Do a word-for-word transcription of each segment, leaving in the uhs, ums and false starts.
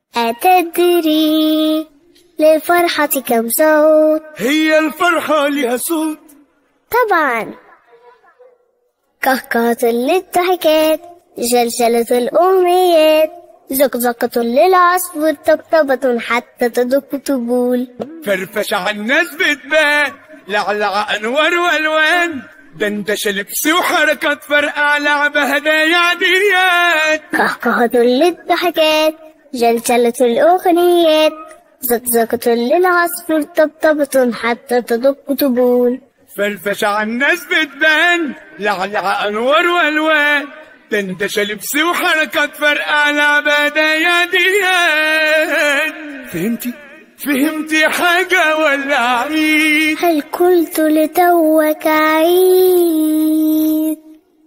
أتدري للفرحة كم صوت؟ هي الفرحة لها صوت؟ طبعا. كهكهة للضحكات، جلجلة الأمنيات، زقزقة للعصفور، طبطبة حتى تدق طبول، فرفشة عالناس بتبان، لعلع أنوار وألوان، دندشة لبس وحركات فرقع، لعبة هدايا عديات. كهكهة للضحكات، جلجلة الأغنيات، زقزقة للعصفور، طبطبة حتى تدق طبول، فرفشة عالناس بتبان، لعلع أنوار وألوان، دندشة لبس وحركات فرقع، لعبة هدايا عديات. فهمتي؟ فهمتي حاجة ولا عيد؟ هل قلت لتوك عيد؟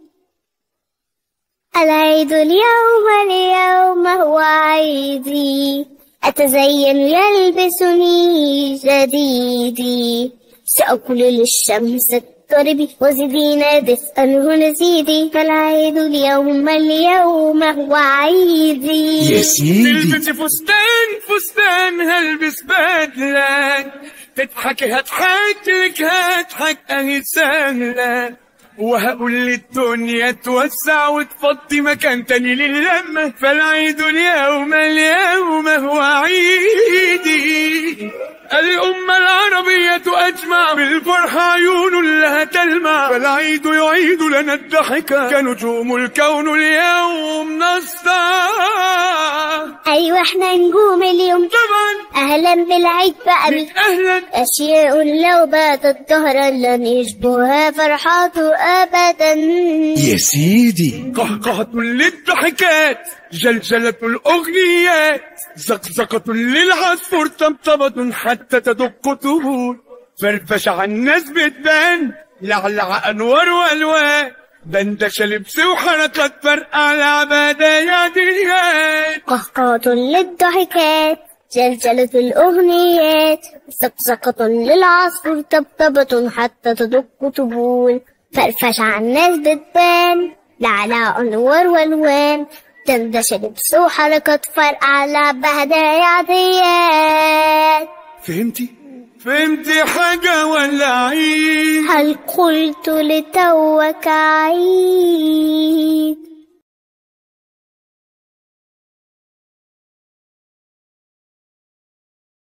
العيد اليوم، اليوم هو عيدي، أتزين يلبسني جديدي، سأقول للشمس اضطربي وزدينا دفئا هنا زيدي، فالعيد اليوم، اليوم هو عيدي. يا سيدي تلبسي فستان، فستان هلبس بدلة، تضحكي هضحك لك، هضحك اهي سهلة، وهقول للدنيا توسع وتفضي مكان تاني للمة، فالعيد اليوم، اليوم هو عيدي. الأمة العربية أجمع، بالفرحة عيون لها تلمع، فالعيد يعيد لنا الضحكة، كنجوم الكون اليوم نسطع. أيوة احنا نجوم اليوم طبعا. أهلا بالعيد بقى، أهلا. أشياء لو باتت ظهرا لن يشبهها فرحاته أبدا. يا سيدي قهقهة للضحكات، جلجلة الأغنيات، زقزقة للعصفور، طبطبة حتى تدق طبول، فرفشة عالناس بتبان، لعلع أنوار وألوان، دندشة لبس وحركات فرقع، لعبة هدايا عديات. قهقهة للضحكات، جلجلة الأغنيات، زقزقة للعصفور، طبطبة حتى تدق طبول، فرفشة عالناس بتبان، لعلع أنوار وألوان، دندشة لبس وحركات فرقع، لعبة هدايا عديات. فهمتي؟ فهمتي حاجة ولا عيد؟ هل قلت لتوك عيد؟